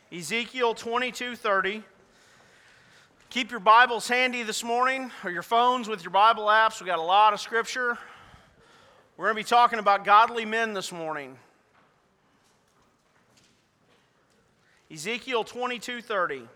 Ezekiel 22:30. Keep your Bibles handy this morning, or your phones with your Bible apps. We've got a lot of scripture. We're going to be talking about godly men this morning. Ezekiel 22:30.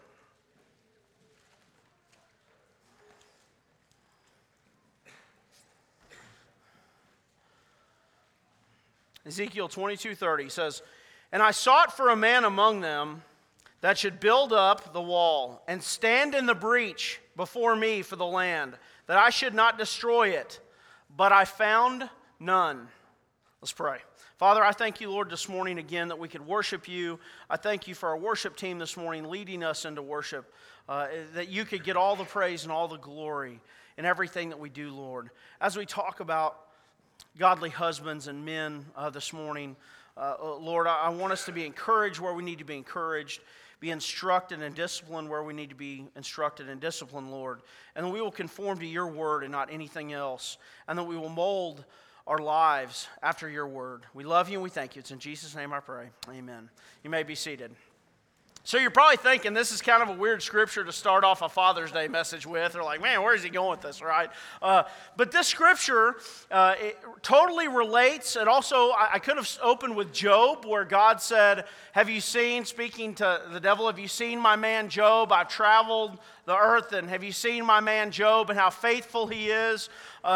Ezekiel 22:30 says, "And I sought for a man among them that should build up the wall and stand in the breach before me for the land, that I should not destroy it. But I found none." Let's pray. Father, I thank you, Lord, this morning again that we could worship you. I thank you for our worship team this morning leading us into worship, that you could get all the praise and all the glory in everything that we do, Lord. As we talk about godly husbands and men this morning, Lord, I want us to be encouraged where we need to be encouraged, be instructed and disciplined where we need to be instructed and disciplined, Lord. And that we will conform to your word and not anything else. And that we will mold our lives after your word. We love you and we thank you. It's in Jesus' name I pray. Amen. You may be seated. So you're probably thinking this is kind of a weird scripture to start off a Father's Day message with. Or like, man, where is he going with this, right? But this scripture, it totally relates. And also, I could have opened with Job, where God said, have you seen, speaking to the devil, have you seen my man Job? I've traveled the earth, and have you seen my man Job and how faithful he is?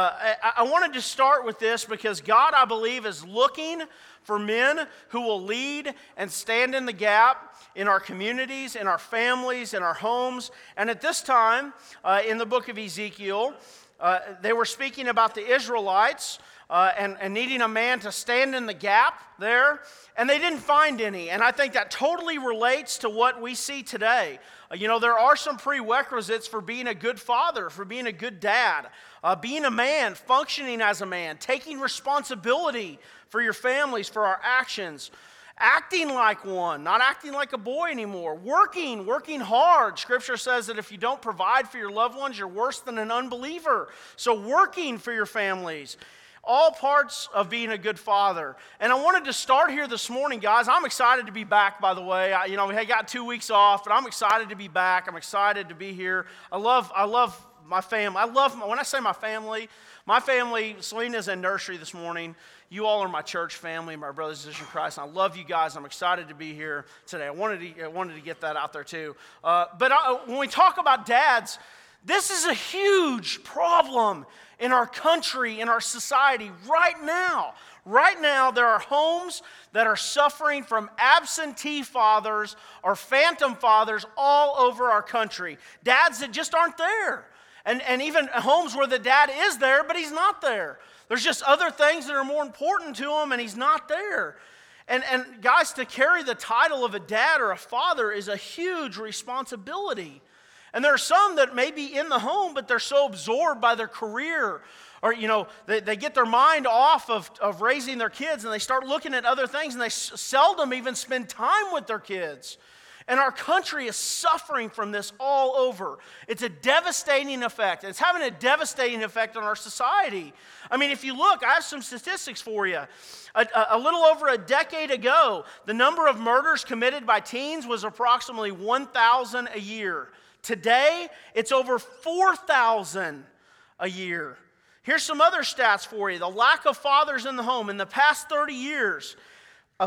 I wanted to start with this because God, I believe, is looking for men who will lead and stand in the gap in our communities, in our families, in our homes. And at this time, in the book of Ezekiel, they were speaking about the Israelites and needing a man to stand in the gap there, and they didn't find any. And I think that totally relates to what we see today. There are some prerequisites for being a good father, for being a good dad, being a man, functioning as a man, taking responsibility for your families, for our actions, acting like one, not acting like a boy anymore, working hard. Scripture says that if you don't provide for your loved ones, you're worse than an unbeliever. So working for your families, all parts of being a good father. And I wanted to start here this morning, guys. I'm excited to be back, by the way. We got 2 weeks off, but I'm excited to be back. I'm excited to be here. I love my family. When I say my family, Selena's in nursery this morning. You all are my church family, my brothers and sisters in Christ. I love you guys. I'm excited to be here today. I wanted to get that out there too. But when we talk about dads, this is a huge problem in our country, in our society right now. Right now, there are homes that are suffering from absentee fathers or phantom fathers all over our country. Dads that just aren't there. And even homes where the dad is there, but he's not there. There's just other things that are more important to him, and he's not there. And guys, to carry the title of a dad or a father is a huge responsibility. And there are some that may be in the home, but they're so absorbed by their career, or they get their mind off of raising their kids, and they start looking at other things, and they seldom even spend time with their kids. And our country is suffering from this all over. It's a devastating effect. It's having a devastating effect on our society. I mean, if you look, I have some statistics for you. A little over a decade ago, the number of murders committed by teens was approximately 1,000 a year. Today, it's over 4,000 a year. Here's some other stats for you. The lack of fathers in the home. In the past 30 years, a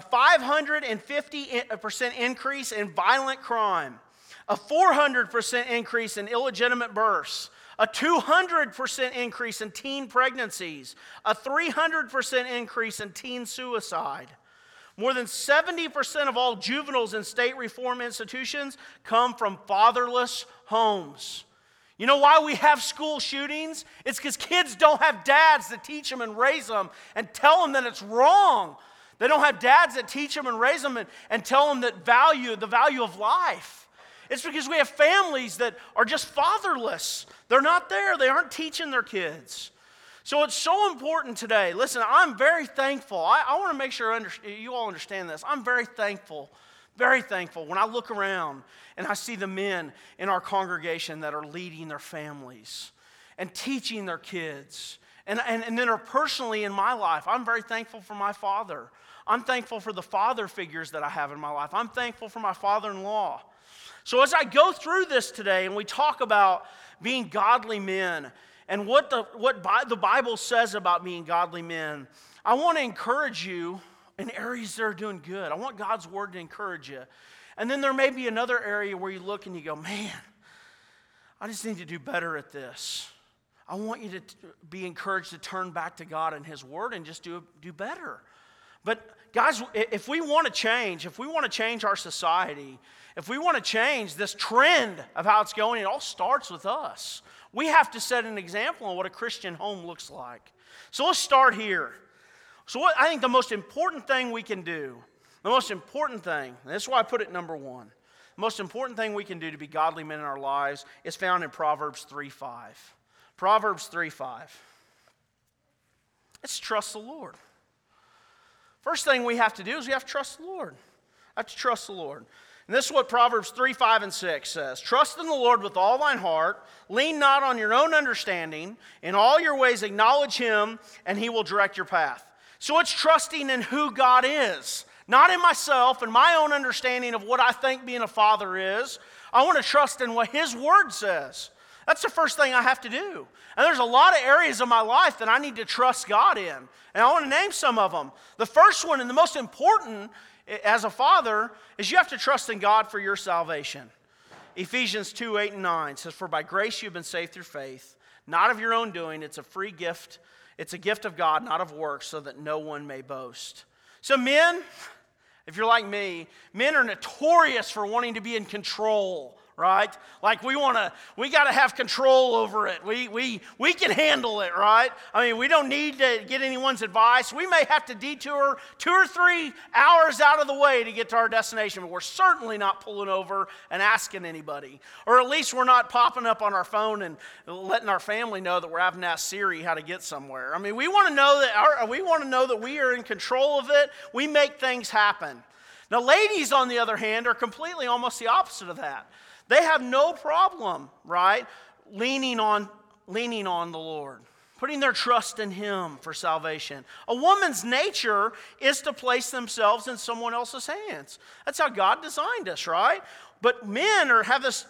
550% increase in violent crime, a 400% increase in illegitimate births, a 200% increase in teen pregnancies, a 300% increase in teen suicide. More than 70% of all juveniles in state reform institutions come from fatherless homes. You know why we have school shootings? It's because kids don't have dads to teach them and raise them and tell them that it's wrong. They don't have dads that teach them and raise them and tell them that the value of life. It's because we have families that are just fatherless. They're not there. They aren't teaching their kids. So it's so important today. Listen, I'm very thankful. I want to make sure you all understand this. I'm very thankful when I look around and I see the men in our congregation that are leading their families and teaching their kids. And then personally in my life, I'm very thankful for my father. I'm thankful for the father figures that I have in my life. I'm thankful for my father-in-law. So as I go through this today and we talk about being godly men and what the Bible says about being godly men, I want to encourage you in areas that are doing good. I want God's word to encourage you. And then there may be another area where you look and you go, man, I just need to do better at this. I want you to be encouraged to turn back to God and His word and just do better. But guys, if we want to change our society, if we want to change this trend of how it's going, it all starts with us. We have to set an example on what a Christian home looks like. So let's start here. So what I think the most important thing we can do, the most important thing, and this is why I put it number one, the most important thing we can do to be godly men in our lives is found in Proverbs 3:5. Proverbs 3:5. It's trust the Lord. First thing we have to do is we have to trust the Lord. I have to trust the Lord. And this is what Proverbs 3:5 and 6 says. Trust in the Lord with all thine heart. Lean not on your own understanding. In all your ways acknowledge Him, and He will direct your path. So it's trusting in who God is. Not in myself and my own understanding of what I think being a father is. I want to trust in what His Word says. That's the first thing I have to do. And there's a lot of areas of my life that I need to trust God in. And I want to name some of them. The first one and the most important as a father is you have to trust in God for your salvation. Ephesians 2:8 and 9 says, for by grace you've been saved through faith, not of your own doing. It's a free gift. It's a gift of God, not of works, so that no one may boast. So men, if you're like me, men are notorious for wanting to be in control, right? Like we got to have control over it. We can handle it, right? I mean, we don't need to get anyone's advice. We may have to detour 2 or 3 hours out of the way to get to our destination, but we're certainly not pulling over and asking anybody. Or at least we're not popping up on our phone and letting our family know that we're having to ask Siri how to get somewhere. I mean, we want to know that we are in control of it. We make things happen. Now, ladies, on the other hand, are completely almost the opposite of that. They have no problem, right, leaning on the Lord, putting their trust in Him for salvation. A woman's nature is to place themselves in someone else's hands. That's how God designed us, right? But men have this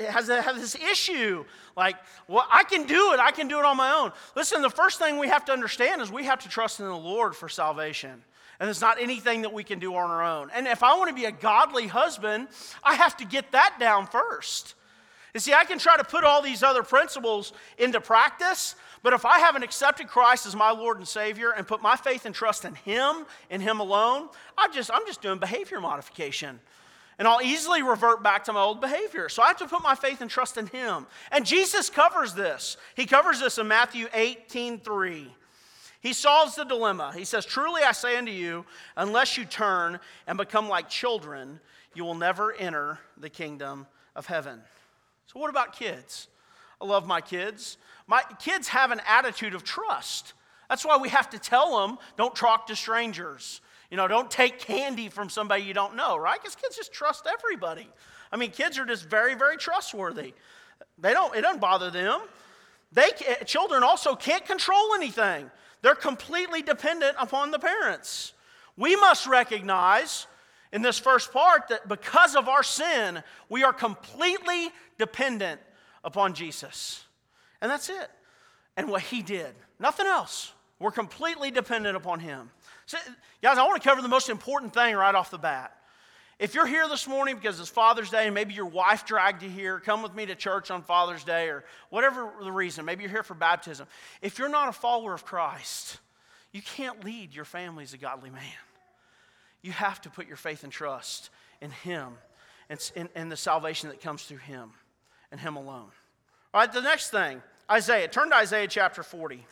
issue, like, well, I can do it on my own. Listen, the first thing we have to understand is we have to trust in the Lord for salvation. And it's not anything that we can do on our own. And if I want to be a godly husband, I have to get that down first. You see, I can try to put all these other principles into practice, but if I haven't accepted Christ as my Lord and Savior and put my faith and trust in Him alone, I'm just doing behavior modification. And I'll easily revert back to my old behavior. So I have to put my faith and trust in Him. And Jesus covers this. He covers this in Matthew 18:3. He solves the dilemma. He says, truly I say unto you, unless you turn and become like children, you will never enter the kingdom of heaven. So what about kids? I love my kids. My kids have an attitude of trust. That's why we have to tell them, don't talk to strangers. Don't take candy from somebody you don't know, right? Because kids just trust everybody. I mean, kids are just very, very trustworthy. It doesn't bother them. Children also can't control anything. They're completely dependent upon the parents. We must recognize in this first part that because of our sin, we are completely dependent upon Jesus. And that's it. And what He did. Nothing else. We're completely dependent upon Him. So, guys, I want to cover the most important thing right off the bat. If you're here this morning because it's Father's Day and maybe your wife dragged you here, come with me to church on Father's Day or whatever the reason, maybe you're here for baptism. If you're not a follower of Christ, you can't lead your family as a godly man. You have to put your faith and trust in Him and the salvation that comes through Him and Him alone. All right, the next thing, Isaiah. Turn to Isaiah chapter 40.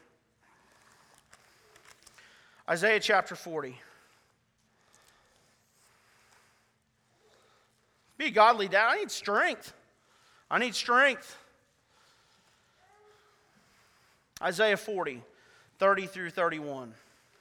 Isaiah chapter 40. Be a godly dad. I need strength. Isaiah 40, 30 through 31.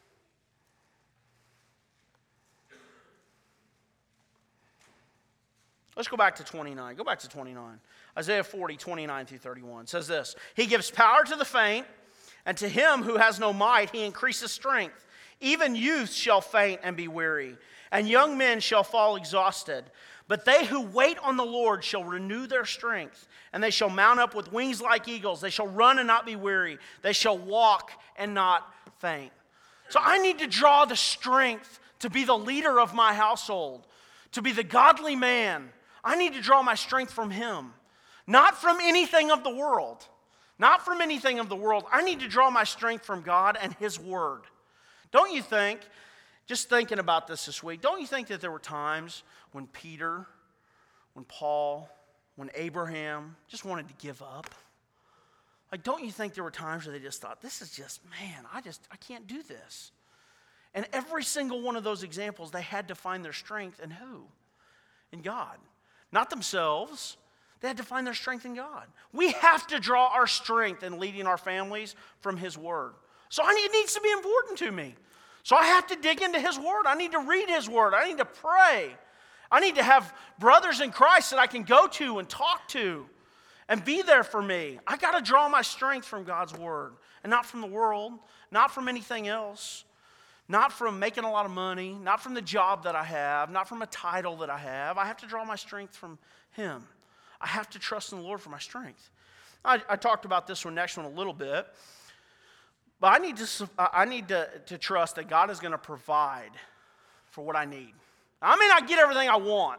Let's go back to 29. Go back to 29. Isaiah 40, 29 through 31 says this. He gives power to the faint, and to him who has no might, He increases strength. Even youth shall faint and be weary, and young men shall fall exhausted. But they who wait on the Lord shall renew their strength, and they shall mount up with wings like eagles. They shall run and not be weary. They shall walk and not faint. So I need to draw the strength to be the leader of my household, to be the godly man. I need to draw my strength from Him, not from anything of the world. Not from anything of the world. I need to draw my strength from God and His Word. Don't you think, just thinking about this week, don't you think that there were times when Peter, when Paul, when Abraham just wanted to give up? Like, don't you think there were times where they just thought, this is just, man, I can't do this. And every single one of those examples, they had to find their strength in who? In God. Not themselves. They had to find their strength in God. We have to draw our strength in leading our families from His Word. So it needs to be important to me. So I have to dig into His Word. I need to read His Word. I need to pray. I need to have brothers in Christ that I can go to and talk to and be there for me. I got to draw my strength from God's Word and not from the world, not from anything else, not from making a lot of money, not from the job that I have, not from a title that I have. I have to draw my strength from Him. I have to trust in the Lord for my strength. I talked about this next one a little bit. But I need to trust that God is going to provide for what I need. I may not get everything I want.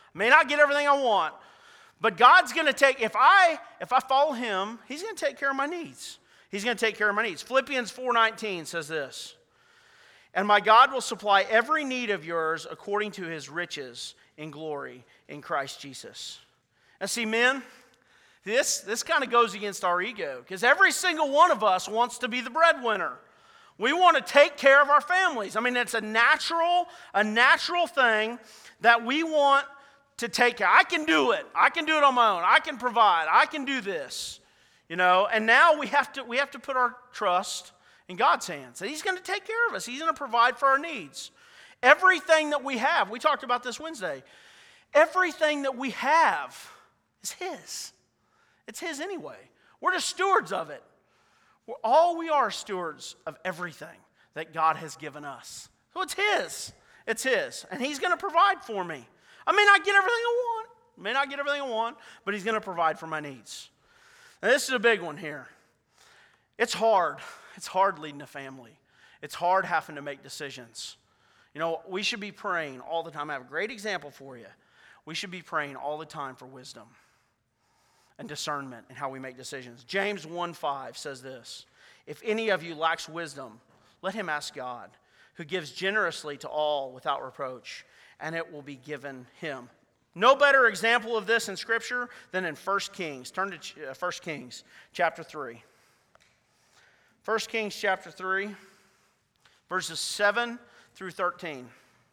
But God's going to take, if I follow Him, He's going to take care of my needs. He's going to take care of my needs. Philippians 4:19 says this, and my God will supply every need of yours according to His riches in glory in Christ Jesus. And see, men, this kind of goes against our ego, because every single one of us wants to be the breadwinner. We want to take care of our families. I mean, it's a natural thing that we want to take care. I can do it. I can do it on my own. I can provide. I can do this. And now we have to put our trust in God's hands. And He's going to take care of us. He's going to provide for our needs. Everything that we have, we talked about this Wednesday, everything that we have is His. It's His anyway. We're just stewards of it. We are stewards of everything that God has given us. So it's His. It's His. And He's going to provide for me. I may not get everything I want. But He's going to provide for my needs. Now this is a big one here. It's hard. It's hard leading a family. It's hard having to make decisions. We should be praying all the time. I have a great example for you. We should be praying all the time for wisdom and discernment in how we make decisions. James 1:5 says this, if any of you lacks wisdom, let him ask God, who gives generously to all without reproach, and it will be given him. No better example of this in Scripture than in 1 Kings. Turn to 1 Kings chapter 3. 1 Kings chapter 3, verses 7 through 13.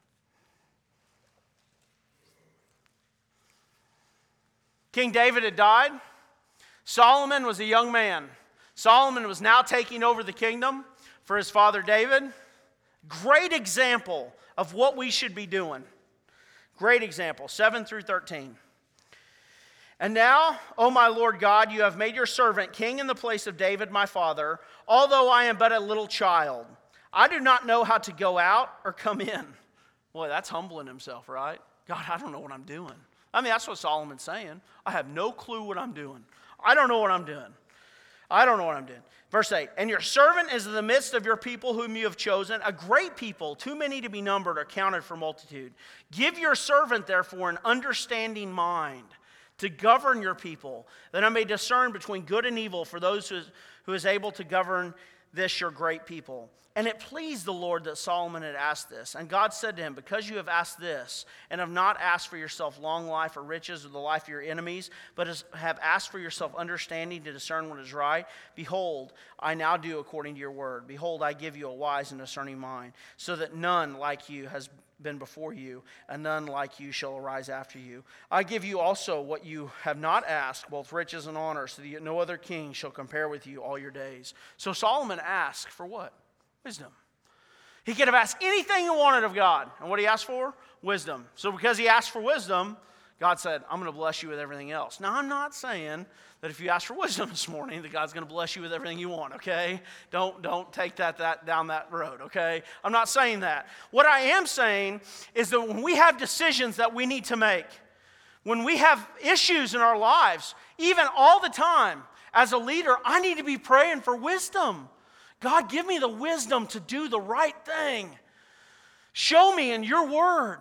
King David had died. Solomon was a young man. Solomon was now taking over the kingdom for his father David. Great example of what we should be doing. Great example, 7 through 13. And now, O my Lord God, you have made your servant king in the place of David my father, although I am but a little child. I do not know how to go out or come in. Boy, that's humbling himself, right? God, I don't know what I'm doing. I mean, that's what Solomon's saying. I have no clue what I'm doing. I don't know what I'm doing. Verse 8, and your servant is in the midst of your people whom you have chosen, a great people, too many to be numbered or counted for multitude. Give your servant, therefore, an understanding mind to govern your people, that I may discern between good and evil for those who is able to govern this your great people. And it pleased the Lord that Solomon had asked this. And God said to him, because you have asked this, and have not asked for yourself long life or riches or the life of your enemies, but have asked for yourself understanding to discern what is right, behold, I now do according to your word. Behold, I give you a wise and discerning mind, so that none like you has been before you, and none like you shall arise after you. I give you also what you have not asked, both riches and honor, so that no other king shall compare with you all your days. So Solomon asked for what? Wisdom. He could have asked anything he wanted of God. And what he asked for? Wisdom. So because he asked for wisdom, God said, I'm going to bless you with everything else. Now, I'm not saying that if you ask for wisdom this morning, that God's going to bless you with everything you want, okay? Don't take that down that road, okay? I'm not saying that. What I am saying is that when we have decisions that we need to make, when we have issues in our lives, even all the time, as a leader, I need to be praying for wisdom. God, give me the wisdom to do the right thing. Show me in your word.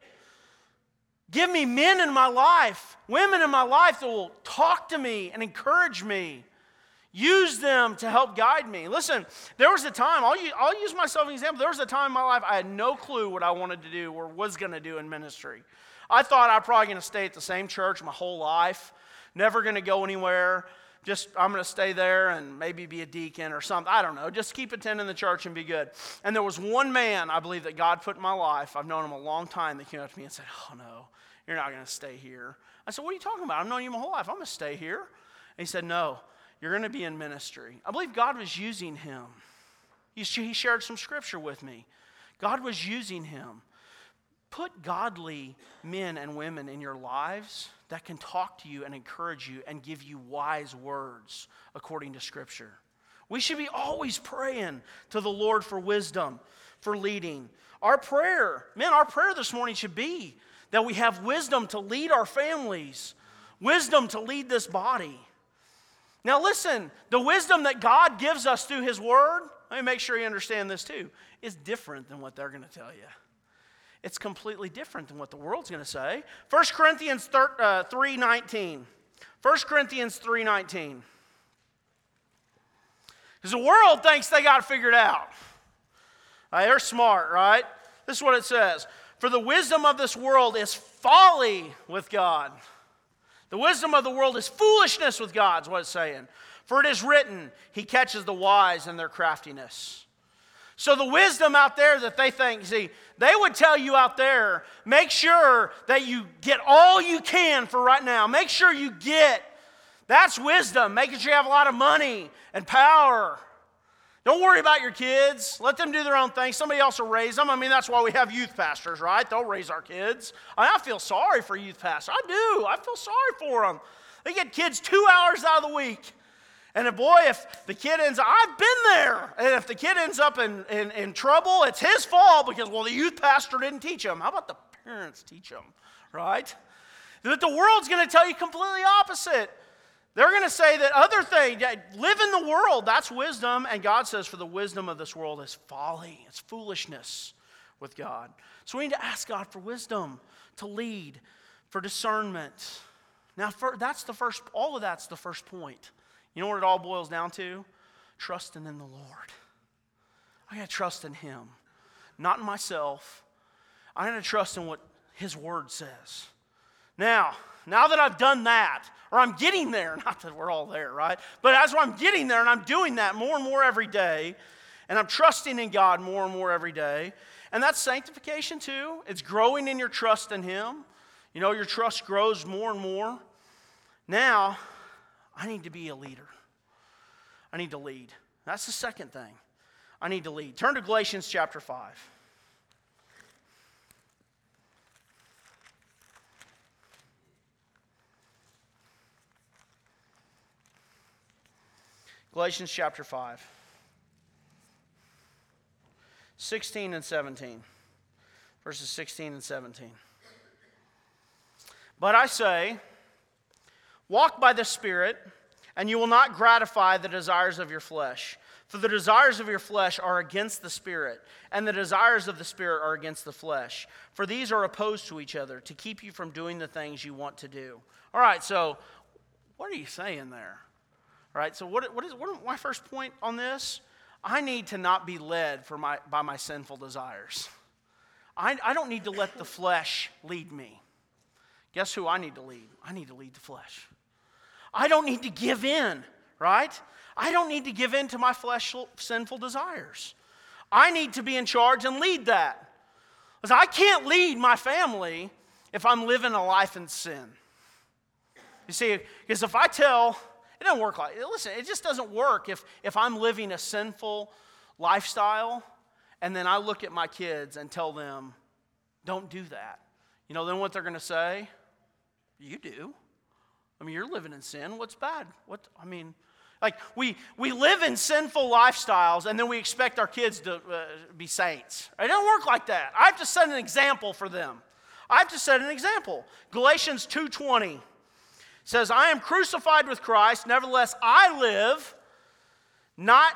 Give me men in my life, women in my life that will talk to me and encourage me. Use them to help guide me. Listen, there was a time, I'll use myself as an example. There was a time in my life I had no clue what I wanted to do or was going to do in ministry. I thought I'm probably going to stay at the same church my whole life, never going to go anywhere. Just, I'm going to stay there and maybe be a deacon or something. I don't know. Just keep attending the church and be good. And there was one man, I believe, that God put in my life. I've known him a long time. That came up to me and said, oh, no, you're not going to stay here. I said, what are you talking about? I've known you my whole life. I'm going to stay here. And he said, no, you're going to be in ministry. I believe God was using him. He shared some scripture with me. God was using him. Put godly men and women in your lives that can talk to you and encourage you and give you wise words according to Scripture. We should be always praying to the Lord for wisdom, for leading. Our prayer this morning should be that we have wisdom to lead our families, wisdom to lead this body. Now listen, the wisdom that God gives us through His Word, let me make sure you understand this too, is different than what they're going to tell you. It's completely different than what the world's going to say. 1 Corinthians 3:19. 1 Corinthians 3:19. Because the world thinks they got it figured out. They're smart, right? This is what it says. For the wisdom of this world is folly with God. The wisdom of the world is foolishness with God, is what it's saying. For it is written, He catches the wise in their craftiness. So the wisdom out there that they think, see, they would tell you out there, make sure that you get all you can for right now. Make sure you get. That's wisdom, making sure you have a lot of money and power. Don't worry about your kids. Let them do their own thing. Somebody else will raise them. I mean, that's why we have youth pastors, right? They'll raise our kids. I feel sorry for youth pastors. I do. I feel sorry for them. They get kids 2 hours out of the week. And if the kid ends up, I've been there. And if the kid ends up in trouble, it's his fault because, the youth pastor didn't teach him. How about the parents teach them, right? That the world's going to tell you completely opposite. They're going to say that other thing, live in the world, that's wisdom. And God says for the wisdom of this world is folly. It's foolishness with God. So we need to ask God for wisdom, to lead, for discernment. Now, all of that's the first point. You know what it all boils down to? Trusting in the Lord. I got to trust in Him, not in myself. I got to trust in what His Word says. Now that I've done that, or I'm getting there, not that we're all there, right? But as I'm getting there and I'm doing that more and more every day, and I'm trusting in God more and more every day, and that's sanctification too. It's growing in your trust in Him. You know, your trust grows more and more. Now, I need to be a leader. I need to lead. That's the second thing. I need to lead. Turn to Galatians chapter 5. Galatians chapter 5. 16 and 17. Verses 16 and 17. But I say, walk by the Spirit, and you will not gratify the desires of your flesh. For the desires of your flesh are against the Spirit, and the desires of the Spirit are against the flesh. For these are opposed to each other, to keep you from doing the things you want to do. All right, so what are you saying there? All right, so what is my first point on this? I need to not be led by my sinful desires. I don't need to let the flesh lead me. Guess who I need to lead? I need to lead the flesh. I don't need to give in, right? I don't need to give in to my fleshly sinful desires. I need to be in charge and lead that. Because I can't lead my family if I'm living a life in sin. You see, because if I tell, it doesn't work listen, it just doesn't work if I'm living a sinful lifestyle and then I look at my kids and tell them, don't do that. You know, then what they're going to say? You do. I mean, you're living in sin. What's bad? Like we live in sinful lifestyles and then we expect our kids to be saints. It don't work like that. I have to set an example for them. I have to set an example. Galatians 2:20 says, I am crucified with Christ, nevertheless I live, not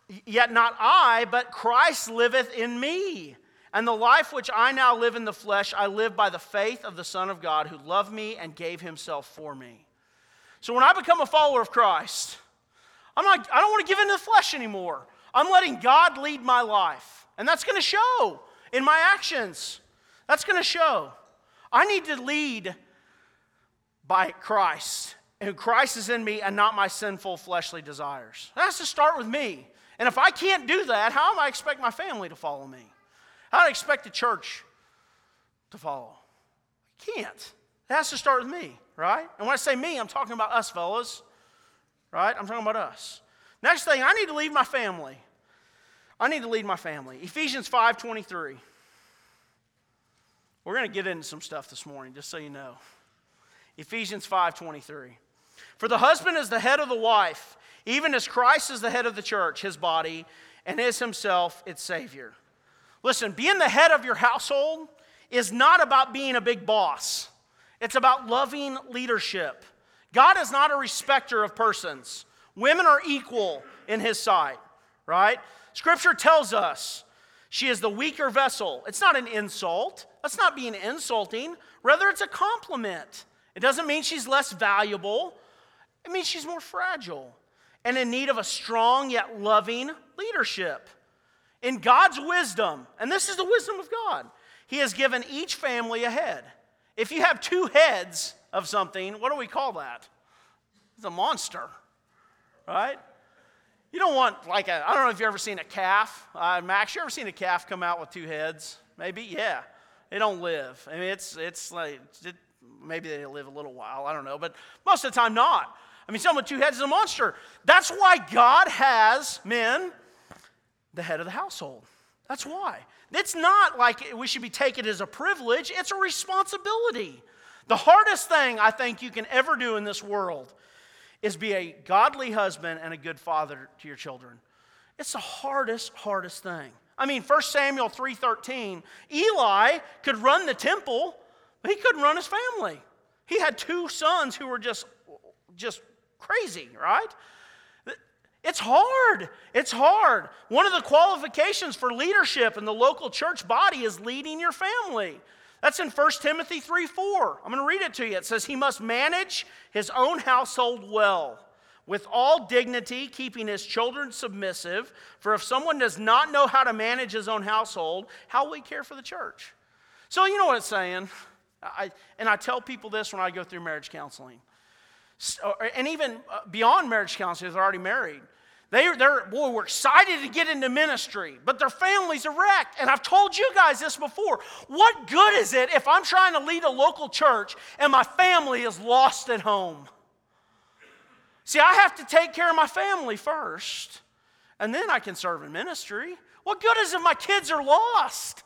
I, but Christ liveth in me. And the life which I now live in the flesh, I live by the faith of the Son of God who loved me and gave himself for me. So when I become a follower of Christ, I don't want to give in to the flesh anymore. I'm letting God lead my life. And that's going to show in my actions. That's going to show. I need to lead by Christ. And Christ is in me and not my sinful fleshly desires. That has to start with me. And if I can't do that, how am I expect my family to follow me? How do I expect the church to follow? I can't. It has to start with me, right? And when I say me, I'm talking about us, fellas. Right? I'm talking about us. Next thing, I need to lead my family. I need to lead my family. Ephesians 5:23. We're going to get into some stuff this morning, just so you know. Ephesians 5:23. For the husband is the head of the wife, even as Christ is the head of the church, his body, and is himself its Savior. Listen, being the head of your household is not about being a big boss. It's about loving leadership. God is not a respecter of persons. Women are equal in his sight, right? Scripture tells us she is the weaker vessel. It's not an insult. That's not being insulting. Rather, it's a compliment. It doesn't mean she's less valuable. It means she's more fragile and in need of a strong yet loving leadership. In God's wisdom, and this is the wisdom of God, he has given each family a head. If you have two heads of something, what do we call that? It's a monster, right? You don't want I don't know if you've ever seen a calf. Max, you ever seen a calf come out with two heads? Maybe, yeah. They don't live. I mean, maybe they live a little while, I don't know, but most of the time not. I mean, someone with two heads is a monster. That's why God has men the head of the household. That's why. It's not like we should be taking it as a privilege. It's a responsibility. The hardest thing I think you can ever do in this world is be a godly husband and a good father to your children. It's the hardest thing. I mean, 1 Samuel 3:13, Eli could run the temple, but he couldn't run his family. He had two sons who were just crazy, right? It's hard. It's hard. One of the qualifications for leadership in the local church body is leading your family. That's in 1 Timothy 3:4. I'm going to read it to you. It says, he must manage his own household well, with all dignity, keeping his children submissive. For if someone does not know how to manage his own household, how will he care for the church? So you know what it's saying. I tell people this when I go through marriage counseling. And even beyond marriage counseling, they're already married. We're excited to get into ministry, but their families are wrecked. And I've told you guys this before. What good is it if I'm trying to lead a local church and my family is lost at home? See, I have to take care of my family first, and then I can serve in ministry. What good is it if my kids are lost?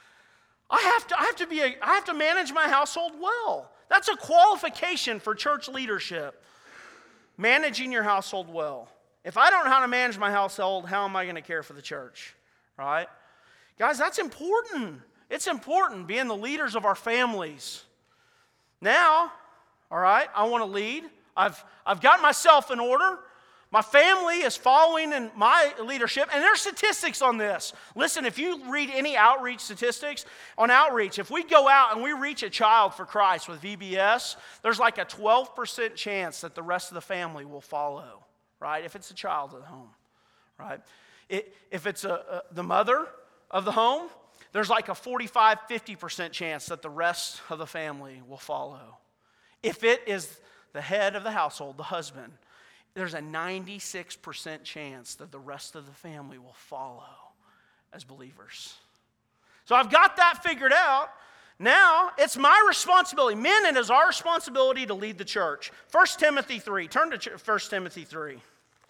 I have to manage my household well. That's a qualification for church leadership. Managing your household well. If I don't know how to manage my household, how am I going to care for the church? Right? Guys, that's important. It's important being the leaders of our families. Now, all right, I want to lead. I've got myself in order. My family is following in my leadership, and there's statistics on this. Listen, if you read any outreach statistics, on outreach, if we go out and we reach a child for Christ with VBS, there's like a 12% chance that the rest of the family will follow, right? If it's a child at home, right? If it's the mother of the home, there's like a 45-50% chance that the rest of the family will follow. If it is the head of the household, the husband, there's a 96% chance that the rest of the family will follow as believers. So I've got that figured out. Now, it's my responsibility. Men, it is our responsibility to lead the church. 1 Timothy 3. Turn to 1 Timothy 3.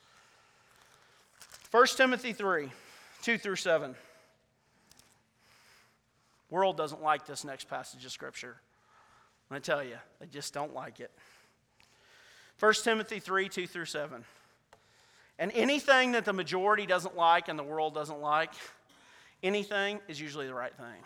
1 Timothy 3, 2 through 7. World doesn't like this next passage of Scripture. I tell you, they just don't like it. 1 Timothy 3, 2 through 7. And anything that the majority doesn't like and the world doesn't like, anything is usually the right thing.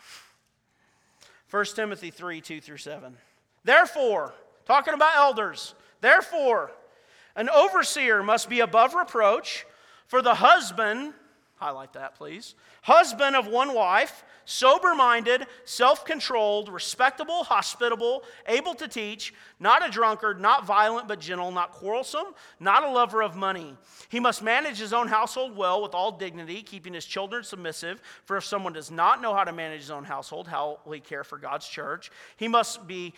1 Timothy 3, 2 through 7. Therefore, talking about elders, therefore, an overseer must be above reproach, for the husband, highlight that please, husband of one wife, sober-minded, self-controlled, respectable, hospitable, able to teach, not a drunkard, not violent but gentle, not quarrelsome, not a lover of money. He must manage his own household well with all dignity, keeping his children submissive. For if someone does not know how to manage his own household, how will he care for God's church? He must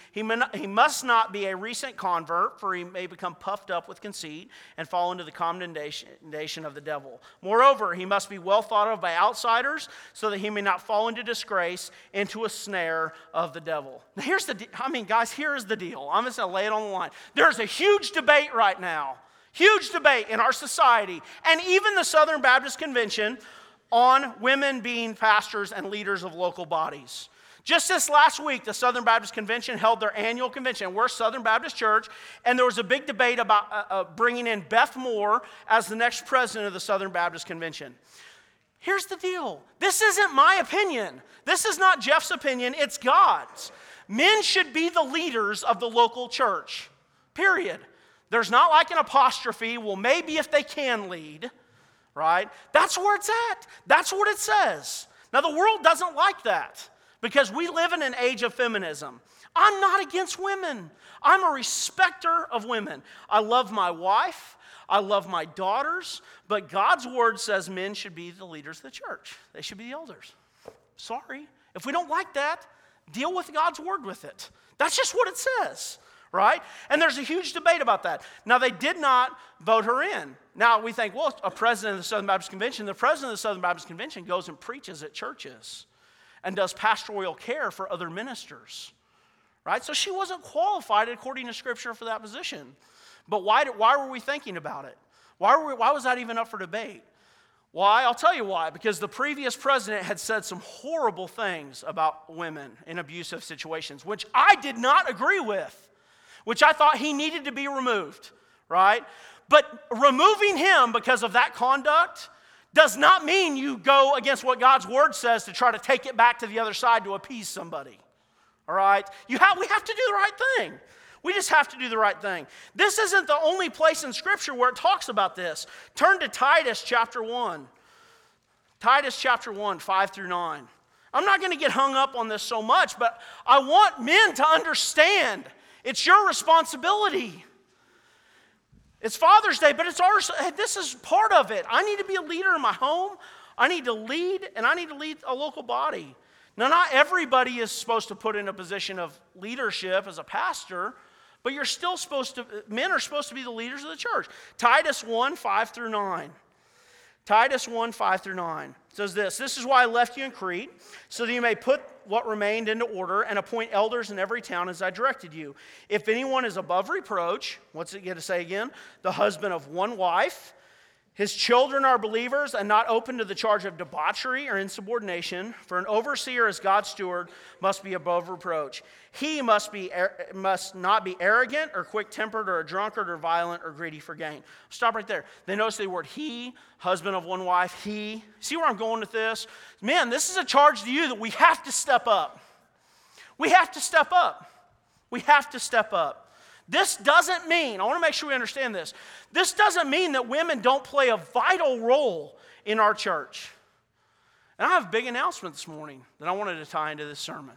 not be a recent convert, for he may become puffed up with conceit and fall into the condemnation of the devil. Moreover, he must be well thought of by outsiders, so that he may not fall into disgrace, into a snare of the devil. Now here is the deal. I'm just going to lay it on the line. There's a huge debate right now. Huge debate in our society, and even the Southern Baptist Convention, on women being pastors and leaders of local bodies. Just this last week, the Southern Baptist Convention held their annual convention. We're Southern Baptist Church, and there was a big debate about bringing in Beth Moore as the next president of the Southern Baptist Convention. Here's the deal. This isn't my opinion. This is not Jeff's opinion. It's God's. Men should be the leaders of the local church, period. There's not like an apostrophe, well, maybe if they can lead, right? That's where it's at. That's what it says. Now, the world doesn't like that because we live in an age of feminism. I'm not against women. I'm a respecter of women. I love my wife. I love my daughters. But God's word says men should be the leaders of the church. They should be the elders. Sorry. If we don't like that, deal with God's word with it. That's just what it says. Right? And there's a huge debate about that. Now, they did not vote her in. Now, we think, well, a president of the Southern Baptist Convention, the president of the Southern Baptist Convention goes and preaches at churches and does pastoral care for other ministers. Right? So she wasn't qualified according to Scripture for that position. But why were we thinking about it? Why was that even up for debate? Why? I'll tell you why. Because the previous president had said some horrible things about women in abusive situations, which I did not agree with. Which I thought he needed to be removed, right? But removing him because of that conduct does not mean you go against what God's word says to try to take it back to the other side to appease somebody, all right? We have to do the right thing. We just have to do the right thing. This isn't the only place in Scripture where it talks about this. Turn to Titus chapter 1. Titus chapter 1, 5 through 9. I'm not going to get hung up on this so much, but I want men to understand it's your responsibility. It's Father's Day, but it's ours. This is part of it. I need to be a leader in my home. I need to lead, and I need to lead a local body. Now, not everybody is supposed to put in a position of leadership as a pastor, but men are supposed to be the leaders of the church. Titus 1, 5 through 9. Titus 1, 5 through 9 says this. This is why I left you in Crete, so that you may put what remained into order and appoint elders in every town as I directed you. If anyone is above reproach, what's it going to say again? The husband of one wife. His children are believers and not open to the charge of debauchery or insubordination. For an overseer as God's steward must be above reproach. He must not be arrogant or quick-tempered or a drunkard or violent or greedy for gain. Stop right there. They notice the word he, husband of one wife, he. See where I'm going with this? Man, this is a charge to you that we have to step up. We have to step up. We have to step up. This doesn't mean, I want to make sure we understand this. This doesn't mean that women don't play a vital role in our church. And I have a big announcement this morning that I wanted to tie into this sermon.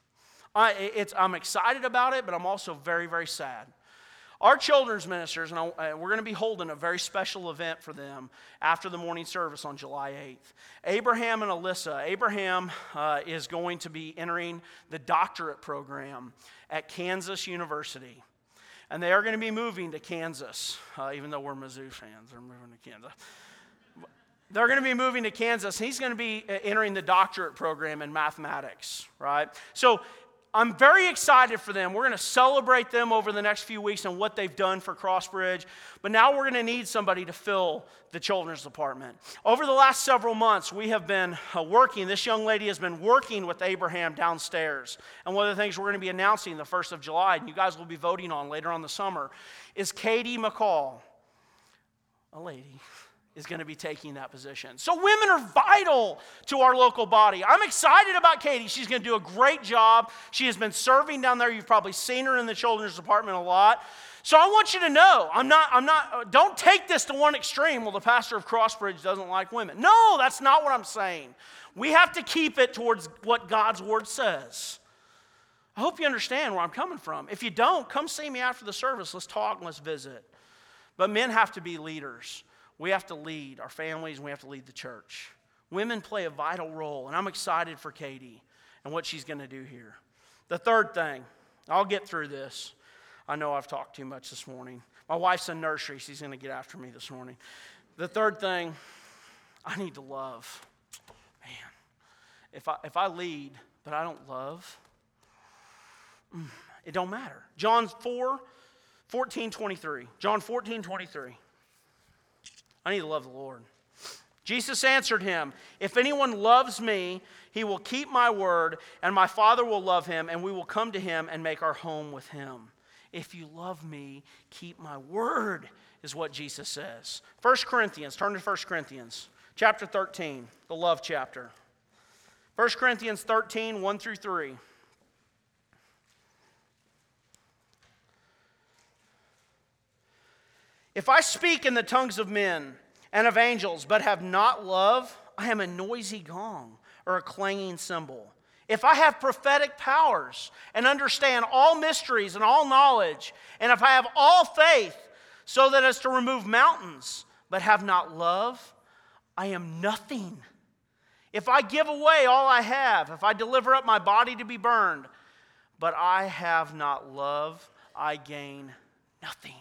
I'm excited about it, but I'm also very, very sad. Our children's ministers, and we're going to be holding a very special event for them after the morning service on July 8th. Abraham and Alyssa. Abraham is going to be entering the doctorate program at Kansas University. And they are going to be moving to Kansas, even though we're Mizzou fans. They're moving to Kansas. They're going to be moving to Kansas. He's going to be entering the doctorate program in mathematics, right? So I'm very excited for them. We're going to celebrate them over the next few weeks and what they've done for Crossbridge. But now we're going to need somebody to fill the children's department. Over the last several months, we have been working. This young lady has been working with Abraham downstairs. And one of the things we're going to be announcing the 1st of July, and you guys will be voting on later on the summer, is Katie McCall, a lady, is going to be taking that position. So women are vital to our local body. I'm excited about Katie. She's going to do a great job. She has been serving down there. You've probably seen her in the children's department a lot. So I want you to know, don't take this to one extreme. Well, the pastor of Crossbridge doesn't like women. No, that's not what I'm saying. We have to keep it towards what God's word says. I hope you understand where I'm coming from. If you don't, come see me after the service. Let's talk and let's visit. But men have to be leaders. We have to lead our families, and we have to lead the church. Women play a vital role, and I'm excited for Katie and what she's going to do here. The third thing, I'll get through this. I know I've talked too much this morning. My wife's in nursery. She's going to get after me this morning. The third thing, I need to love. Man, if I lead, but I don't love, it don't matter. John 14:23. John 14:23. I need to love the Lord. Jesus answered him, "If anyone loves me, he will keep my word, and my Father will love him, and we will come to him and make our home with him." If you love me, keep my word, is what Jesus says. 1 Corinthians, turn to 1 Corinthians, chapter 13, the love chapter. 1 Corinthians 13, 1 through 3. If I speak in the tongues of men and of angels, but have not love, I am a noisy gong or a clanging cymbal. If I have prophetic powers and understand all mysteries and all knowledge, and if I have all faith so that as to remove mountains, but have not love, I am nothing. If I give away all I have, if I deliver up my body to be burned, but I have not love, I gain nothing.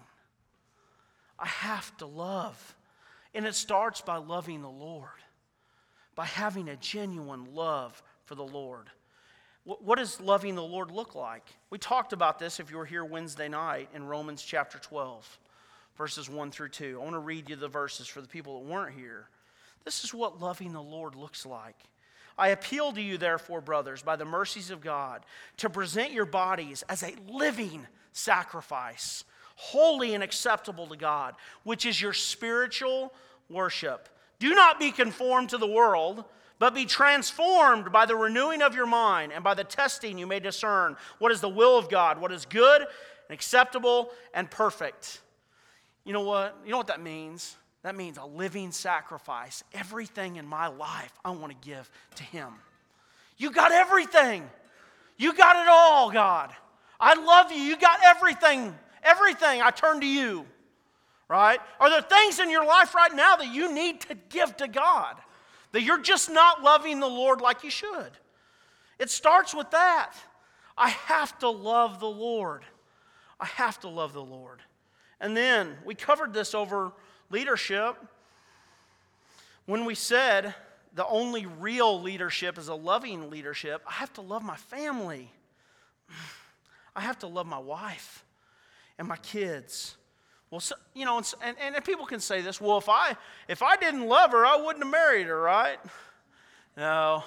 I have to love. And it starts by loving the Lord, by having a genuine love for the Lord. What does loving the Lord look like? We talked about this if you were here Wednesday night in Romans chapter 12, verses 1 through 2. I want to read you the verses for the people that weren't here. This is what loving the Lord looks like. I appeal to you, therefore, brothers, by the mercies of God, to present your bodies as a living sacrifice, holy and acceptable to God, which is your spiritual worship. Do not be conformed to the world, but be transformed by the renewing of your mind, and by the testing you may discern what is the will of God, what is good and acceptable and perfect. You know what? You know what that means? That means a living sacrifice. Everything in my life I want to give to Him. You got everything. You got it all, God. I love you. You got everything. Everything, I turn to you, right? Are there things in your life right now that you need to give to God? That you're just not loving the Lord like you should? It starts with that. I have to love the Lord. I have to love the Lord. And then, we covered this over leadership when we said the only real leadership is a loving leadership. I have to love my family. I have to love my wife and my kids. Well, so, you know, and people can say this, well, if I didn't love her, I wouldn't have married her, right? No.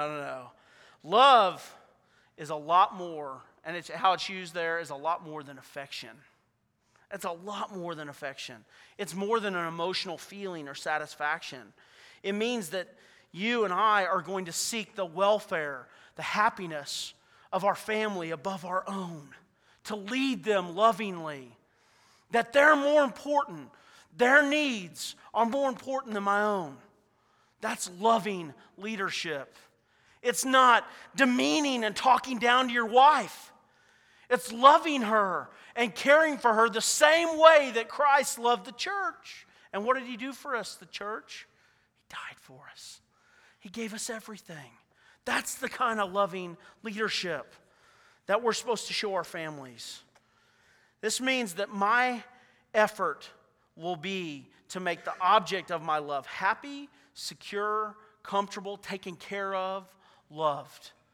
Love is a lot more, and how it's used there is a lot more than affection. It's a lot more than affection. It's more than an emotional feeling or satisfaction. It means that you and I are going to seek the welfare, the happiness of our family above our own, to lead them lovingly, that they're more important. Their needs are more important than my own. That's loving leadership. It's not demeaning and talking down to your wife. It's loving her and caring for her the same way that Christ loved the church. And what did He do for us, the church? He died for us. He gave us everything. That's the kind of loving leadership that we're supposed to show our families. This means that my effort will be to make the object of my love happy, secure, comfortable, taken care of, loved.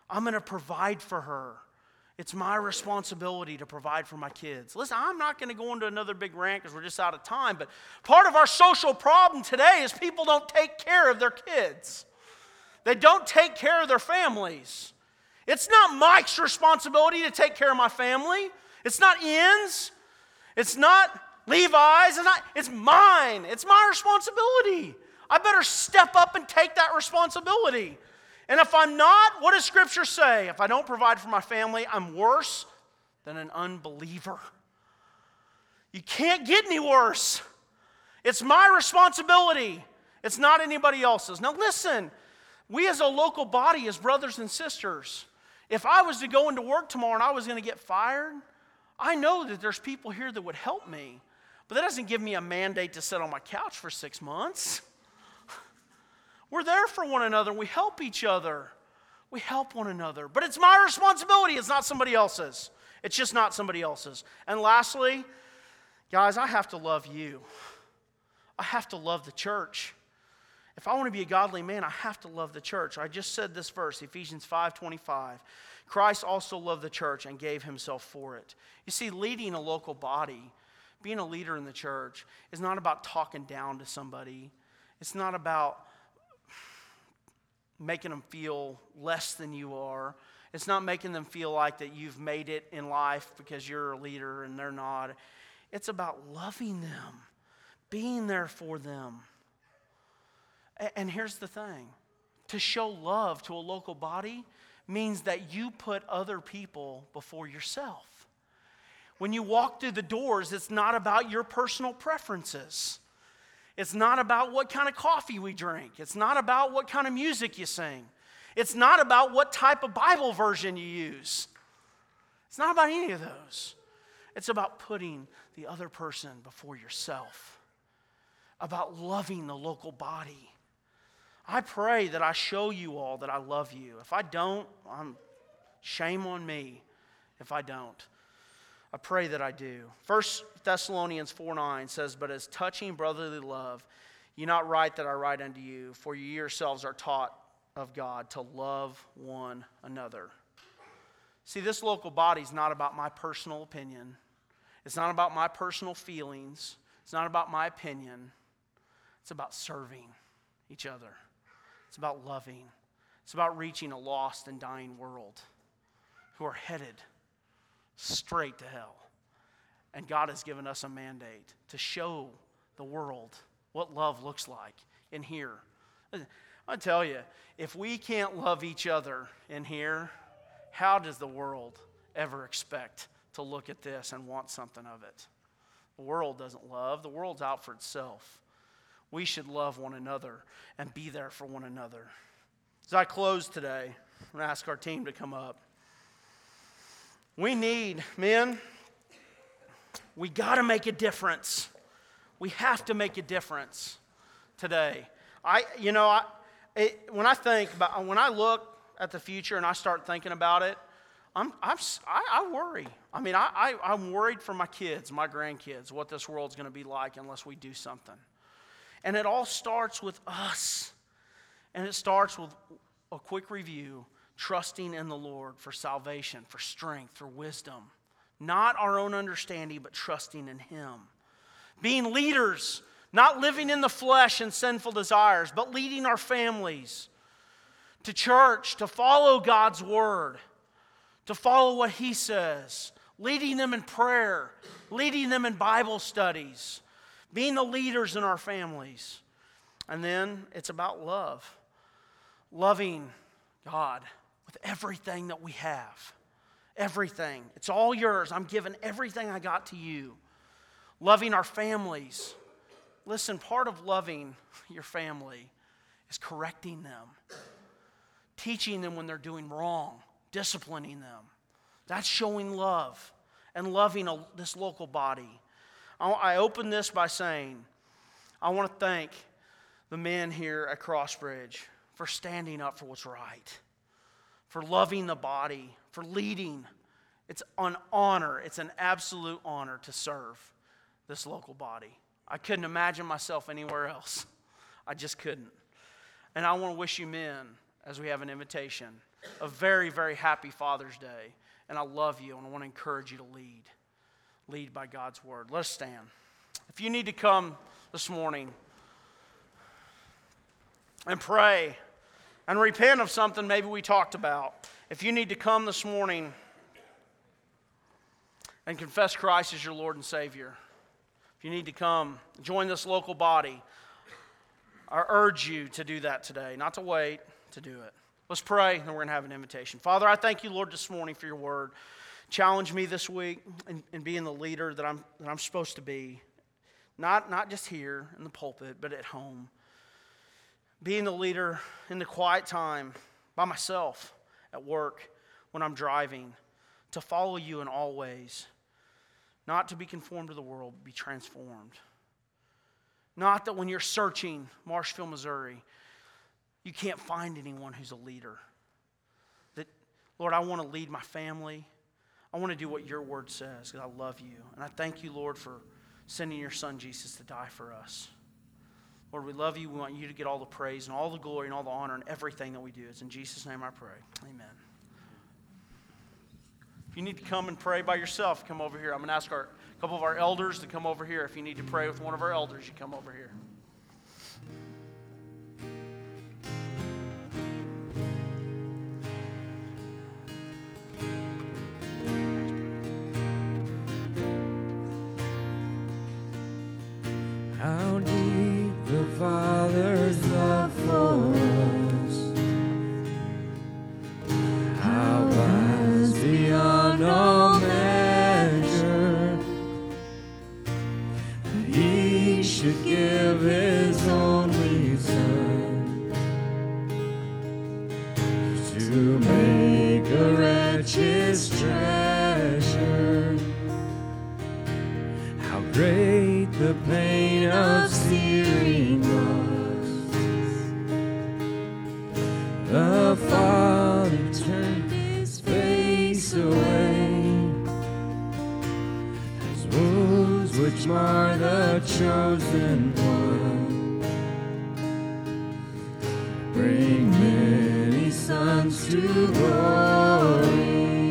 I'm going to provide for her. It's my responsibility to provide for my kids. Listen, I'm not going to go into another big rant because we're just out of time, but part of our social problem today is people don't take care of their kids. They don't take care of their families. It's not Mike's responsibility to take care of my family. It's not Ian's. It's not Levi's. It's mine. It's my responsibility. I better step up and take that responsibility. And if I'm not, what does Scripture say? If I don't provide for my family, I'm worse than an unbeliever. You can't get any worse. It's my responsibility. It's not anybody else's. Now listen, we as a local body, as brothers and sisters, if I was to go into work tomorrow and I was going to get fired, I know that there's people here that would help me. But that doesn't give me a mandate to sit on my couch for 6 months. We're there for one another. We help each other. We help one another. But it's my responsibility. It's not somebody else's. It's just not somebody else's. And lastly, guys, I have to love you. I have to love the church. If I want to be a godly man, I have to love the church. I just said this verse, Ephesians 5:25. Christ also loved the church and gave himself for it. You see, leading a local body, being a leader in the church, is not about talking down to somebody. It's not about making them feel less than you are. It's not making them feel like that you've made it in life because you're a leader and they're not. It's about loving them, being there for them. And here's the thing. To show love to a local body means that you put other people before yourself. When you walk through the doors, it's not about your personal preferences. It's not about what kind of coffee we drink. It's not about what kind of music you sing. It's not about what type of Bible version you use. It's not about any of those. It's about putting the other person before yourself. About loving the local body. I pray that I show you all that I love you. If I don't, shame on me if I don't. I pray that I do. 1 Thessalonians 4:9 says, "But as touching brotherly love, ye not write that I write unto you, for ye yourselves are taught of God to love one another." See, this local body is not about my personal opinion. It's not about my personal feelings. It's not about my opinion. It's about serving each other. It's about loving. It's about reaching a lost and dying world who are headed straight to hell. And God has given us a mandate to show the world what love looks like in here. I tell you, if we can't love each other in here, how does the world ever expect to look at this and want something of it? The world doesn't love. The world's out for itself. We should love one another and be there for one another. As I close today, I'm going to ask our team to come up. We need, men, we got to make a difference. We have to make a difference today. When I look at the future and I start thinking about it, I worry. I mean, I'm worried for my kids, my grandkids, what this world's going to be like unless we do something. And it all starts with us. And it starts with a quick review. Trusting in the Lord for salvation, for strength, for wisdom. Not our own understanding, but trusting in Him. Being leaders, not living in the flesh and sinful desires, but leading our families to church, to follow God's Word, to follow what He says, leading them in prayer, leading them in Bible studies, being the leaders in our families. And then it's about love. Loving God with everything that we have. Everything. It's all yours. I'm giving everything I got to you. Loving our families. Listen, part of loving your family is correcting them. Teaching them when they're doing wrong. Disciplining them. That's showing love and loving this local body. I open this by saying, I want to thank the men here at Crossbridge for standing up for what's right. For loving the body, for leading. It's an honor, it's an absolute honor to serve this local body. I couldn't imagine myself anywhere else. I just couldn't. And I want to wish you men, as we have an invitation, a very, very happy Father's Day. And I love you, and I want to encourage you to lead. Lead by God's word. Let's stand. If you need to come this morning and pray and repent of something maybe we talked about, if you need to come this morning and confess Christ as your Lord and Savior, if you need to come join this local body, I urge you to do that today, not to wait, to do it. Let's pray, and then we're going to have an invitation. Father, I thank you, Lord, this morning for your word. Challenge me this week in being the leader that I'm supposed to be, not just here in the pulpit, but at home. Being the leader in the quiet time, by myself, at work, when I'm driving, to follow you in all ways, not to be conformed to the world, but be transformed. Not that when you're searching Marshfield, Missouri, you can't find anyone who's a leader. That, Lord, I want to lead my family. I want to do what your word says because I love you. And I thank you, Lord, for sending your son Jesus to die for us. Lord, we love you. We want you to get all the praise and all the glory and all the honor and everything that we do. It's in Jesus' name I pray. Amen. If you need to come and pray by yourself, come over here. I'm going to ask a couple of our elders to come over here. If you need to pray with one of our elders, you come over here. How deep the Father's love for us, how vast beyond all measure, that He should give His only Son to make a wretch His treasure. How great the pain of searing was. The Father turned His face away, as wounds which mar the chosen one bring many sons to glory.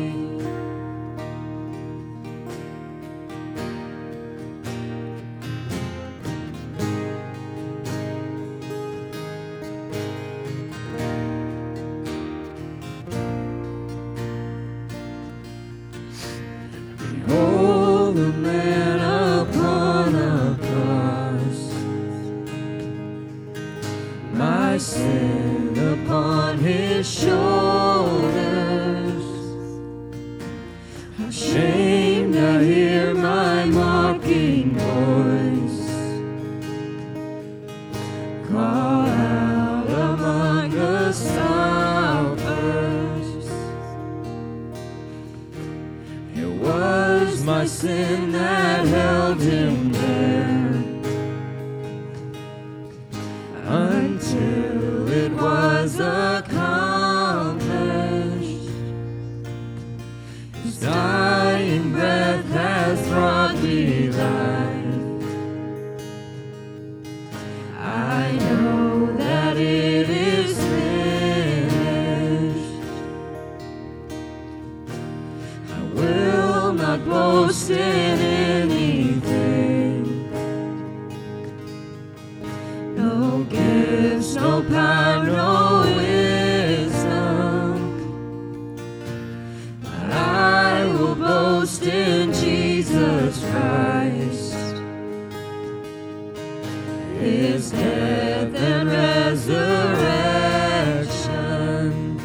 Behold the man upon a cross, my sin upon His shoulders. Ashamed I hear my mocking voice call out among the scoffers. It was my sin that held Him there until it was accomplished. His dying breath has brought me life. I know that it is finished. I will not boast in anything, no gifts, no power, no wisdom, but I will boast in Jesus Christ, His death and resurrection.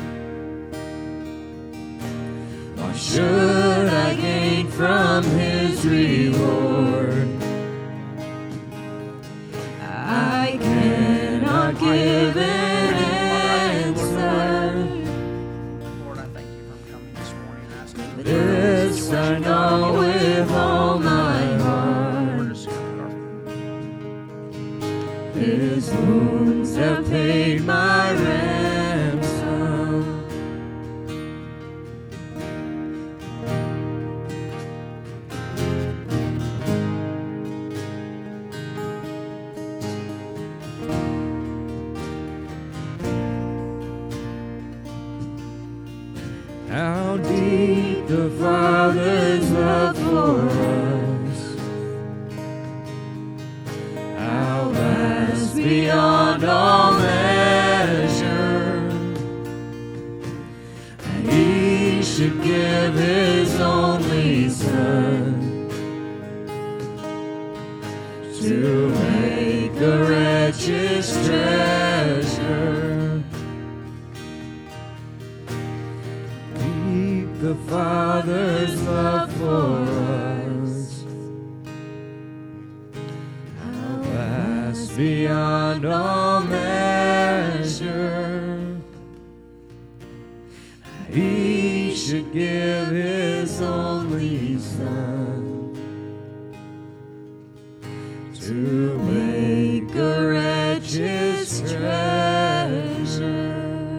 What should I gain from His reward? I cannot give an answer. Lord, I thank you for coming this morning and asking for This I know with all my heart. His wounds have paid my ransom. the Father's love for us, how vast beyond all measure, that He should give His only Son to make a wretch's treasure. Deep the Father's love for us, how vast beyond all measure, He should give His only Son to make a wretch's treasure.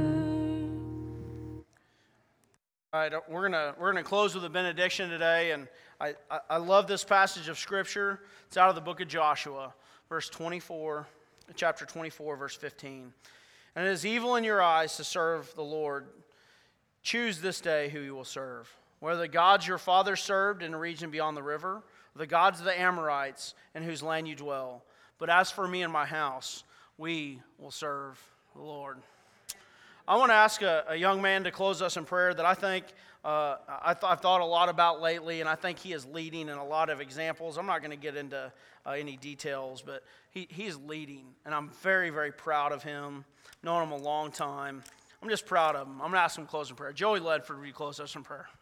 All right, we're gonna close with a benediction today, and I love this passage of Scripture. It's out of the book of Joshua, chapter 24, verse 15. And it is evil in your eyes to serve the Lord. Choose this day who you will serve, whether the gods your fathers served in the region beyond the river, or the gods of the Amorites in whose land you dwell. But as for me and my house, we will serve the Lord. I want to ask a young man to close us in prayer that I think I've thought a lot about lately, and I think he is leading in a lot of examples. I'm not going to get into any details, but he is leading, and I'm very, very proud of him. Known him a long time. I'm just proud of him. I'm going to ask him to close in prayer. Joey Ledford, will you close us in prayer?